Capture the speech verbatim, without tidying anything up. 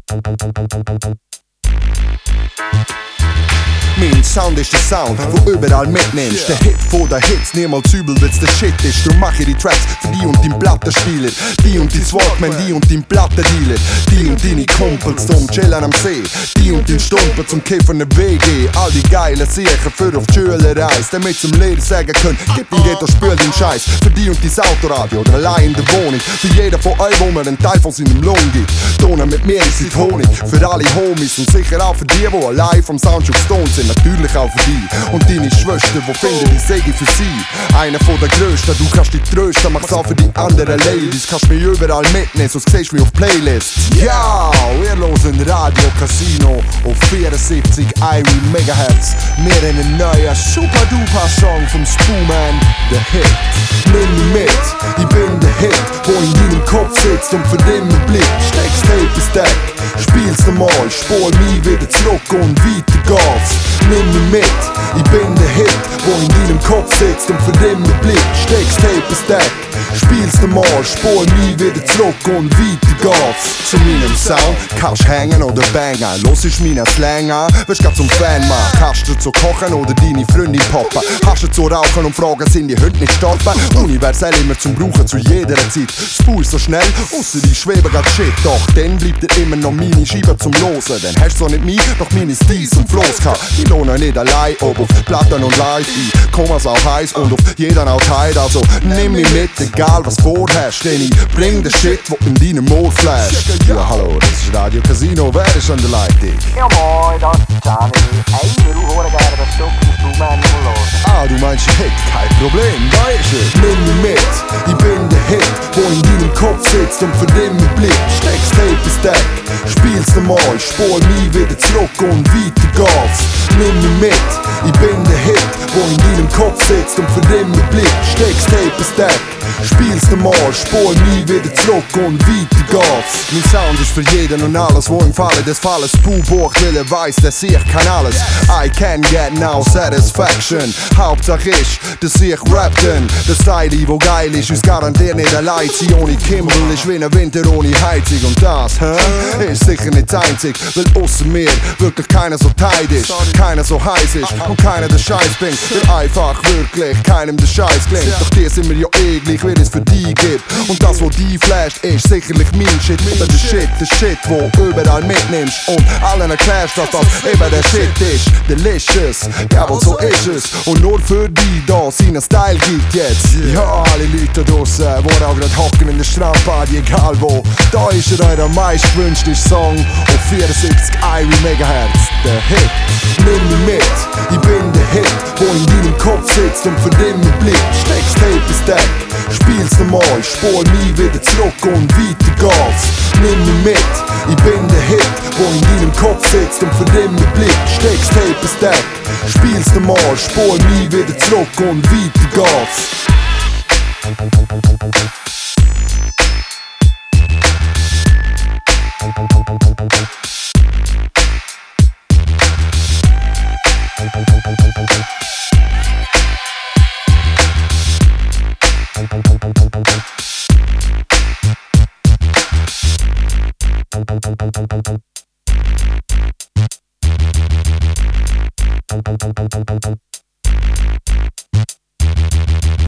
Mein Sound ist der Sound, wo überall mitnimmst. Der Hit von der Hits, niemals übel, weil's der Shit ist. Darum mach ich die Tracks für die und dein Plattenspieler, die und dein Walkman, die und dein Plattendealer, die und deine Kumpels zum Chillen am See, die und dein Stumpen zum Kiffen im W G. All die geilen Sicher für auf die Schule reist, damit zum Lehrer sagen können, gib ihm Ghetto, spül den Scheiß. Für die und dein Autoradio oder allein in der Wohnung. Für jeden von euch, wo mir einen Teil von seinem Lohn gibt. Tonen mit mir ist es Honig. Für alle Homies und sicher auch für die, die allein vom Soundcheck stoned sind. Natürlich auch für die und deine Schwester, wo finden die Säge für sie. Einer von der Größten, du kannst dich trösten, mach's auch für die anderen Ladies. Kannst mich überall mitnehmen, sonst siehst du mich auf Playlists. Ja, wir hören Radio Casino auf vierundsiebzig Komma eins Megahertz. Wir haben einen neuen Super-Duper-Song vom Spooman, der Hit. Nimm mich mit, ich bin der Hit, wo in deinem Kopf sitzt und für den Blick. Steckst Tape ist Deck, spielst du mal, spur mich wieder zurück und weiter geht's. Nimm mich mit, ich bin der Hit, wo in deinem Kopf sitzt und für den Blick. Steckst Tape ist Deck, spielst du mal, spur mich wieder zurück und weiter geht's. Zu meinem Sound kannst hängen oder bangen, los ist meinen Slang an, wirst grad zum Fan machen. Kannst du zu kochen oder deine Freundin poppen, hast du zu rauchen und fragen, sind die Hunde nicht gestorben? Universell immer zum Brauchen zu jeder Zeit. Spur so schnell, ausser die schweben grad shit. Doch dann bleibt dir immer noch meine Scheibe zum Losen. Dann hast du so nicht mich, doch meine Steils und Flows gehabt. Ich lohne nicht allein, ob auf Platten und Live. Ich komm als auch heiß und auf jeden auch tight. Also nimm mich mit, egal was vorherrscht. Denn ich bring den Shit, wo in deinem Moor flasht. Ja hallo, das ist Radio Casino, wer ist an der Leitung? Ja moin, das ist Gianni. Ey, wir hören gerne das Stück vom Spooman los. Ah, du meinst Hit, kein Problem, da ist es. Nimm mich mit, ich bin der Hit, wo in deinem Kopf sitzt und für den Blick. Steckst Tape ist Deck, spielst du mal, spur mich wieder zurück und weiter geht's. Nimm mich mit, ich bin der Hit, wo in deinem Kopf sitzt und für den Blick. Steckst Tape ist Deck, spielst du mal, spur mich wieder zurück und weiter geht's. Mein Sound ist für jeden und alles, wo im Falle des Falles Spurbuch will, er weiß, dass ich kann alles. I can get no satisfaction. Hauptsache ist, dass ich rap denn. Der Style, wo geil ist, ist garantiert nicht allein. Sie ohne Kimball ist wie ein Winter ohne Heizung. Und das, hä, ist sicher nicht einzig, weil ausser mir wirklich keiner so tight ist, keiner so heiß ist und keiner den Scheiß bringt. Weil einfach wirklich keinem der Scheiß klingt. Doch dir sind wir ja eh gleich, wie es für die gibt. Und das, wo die flasht, ist sicherlich mein Shit. Oder der Shit, der Shit, wo überall mitnimmst und allen erklärst, dass das eben der Shit ist. Delicious, jawohl, so ist es. Und nur für die da seinen Style gibt jetzt. Ja, alle Leute draussen, die auch grad hocken in der Strandparty, egal wo. Da ist er euer meistgewünschte Song auf vierundsiebzig Komma eins Megahertz, der Hit. Nimm mich mit, ich bin der Hit, wo in deinem Kopf sitzt und für den Blick. Steckst Tape ist Deck, spielst du mal, spur mich wieder zurück und weiter geht's. Nimm mich mit, ich bin der Hit, wo in deinem Kopf sitzt und für den Blick. Steckst Tape ist Deck, spielst du mal, spur mich wieder zurück und weiter geht's. Thank you.